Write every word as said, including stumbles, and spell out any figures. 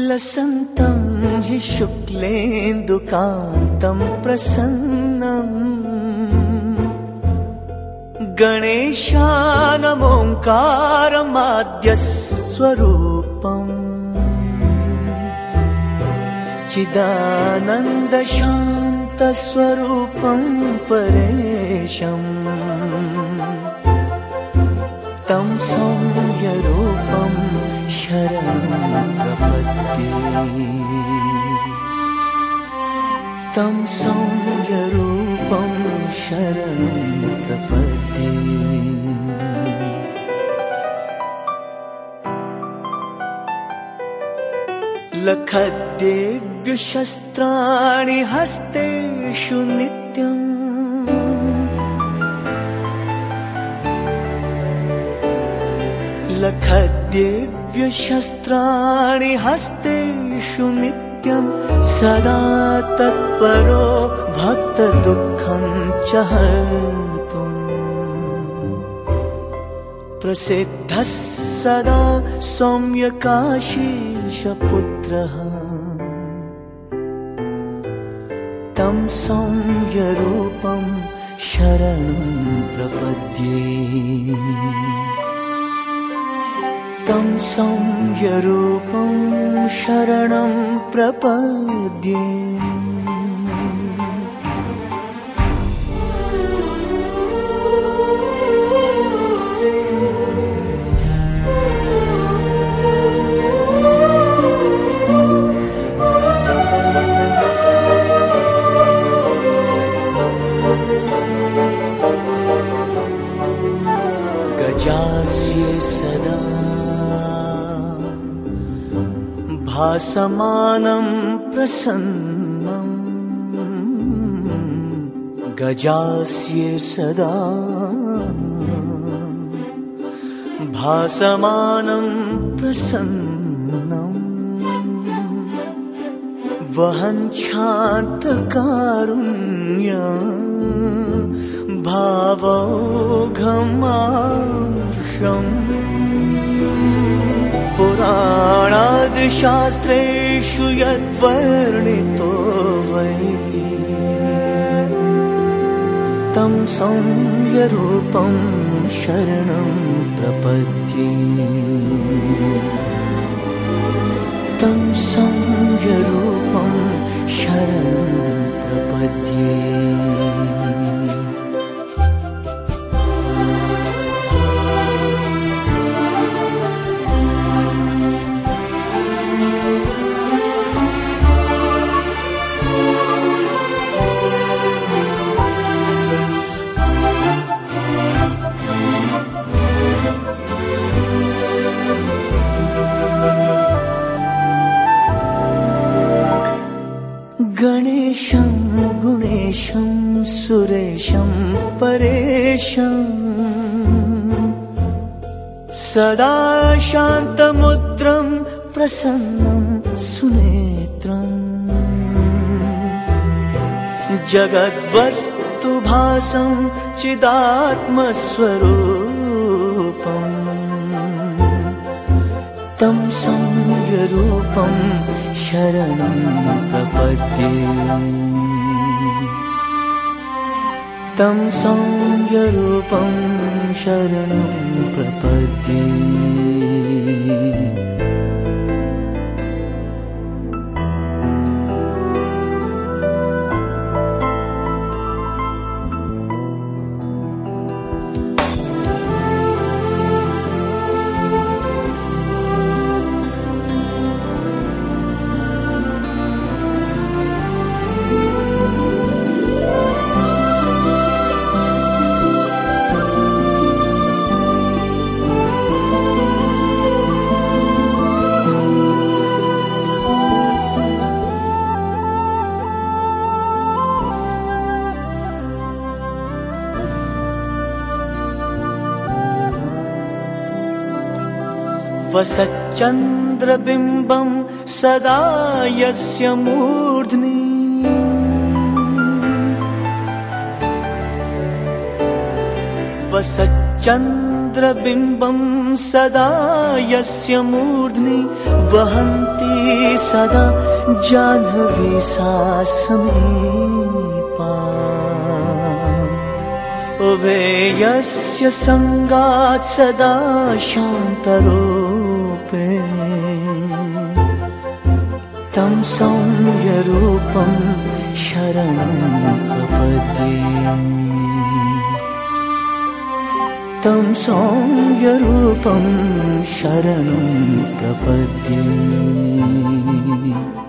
लसन्तं हि शुक्लेन्दुकान्तं प्रसन्नम् गणेशानमोङ्कारमाद्यस्वरूपम् चिदानन्दशान्तस्वरूपं परेशम् तं सौम्यरूपं शरणं प्रपद्ये तं सौम्यरूपं शरणं प्रपद्ये। लखद्देव्यशस्त्राणि हस्तेषु नित्यम् लखद्देव्यशस्त्राणि हस्तेषु नित्यं सदा तत्परो भक्तदुःखं च हर्तुम् प्रसिद्धः सदा सौम्यकाशीशपुत्रः तं सौम्यरूपं शरणं प्रपद्ये तं सौम्यरूपं शरणं प्रपद्ये। गजास्ये सदा भासमानं प्रसन्नम् गजास्ये सदा भासमानं प्रसन्नम् वहन् शान्तकारुण्यम् भावौघमार्षम् पुराणादिशास्त्रेषु यद्वर्णितो वै तं सौम्यरूपं शरणं प्रपद्ये तं सौम्यरूपं शरणं प्रपद्ये। गणेशं गुणेशं सुरेशं परेशं सदा शान्तमुद्रं प्रसन्नं सुनेत्रम् जगद्वस्तुभासं चिदात्मस्वरूपम् तं सौम्यरूपं शरणं प्रपद्ये तं सौम्यरूपं शरणं प्रपद्ये। वसच्चन्द्रबिम्बं सदा यस्य मूर्ध्नि वसच्चन्द्र चन्द्रबिम्बं सदा यस्य मूर्ध्नि वहन्ति सदा जाह्नवी सा समीपा उभे यस्य संगात् सदा शान्तरूपे तं सौम्यरूपं शरणं प्रपद्ये तं सौम्यरूपं शरणं प्रपद्ये।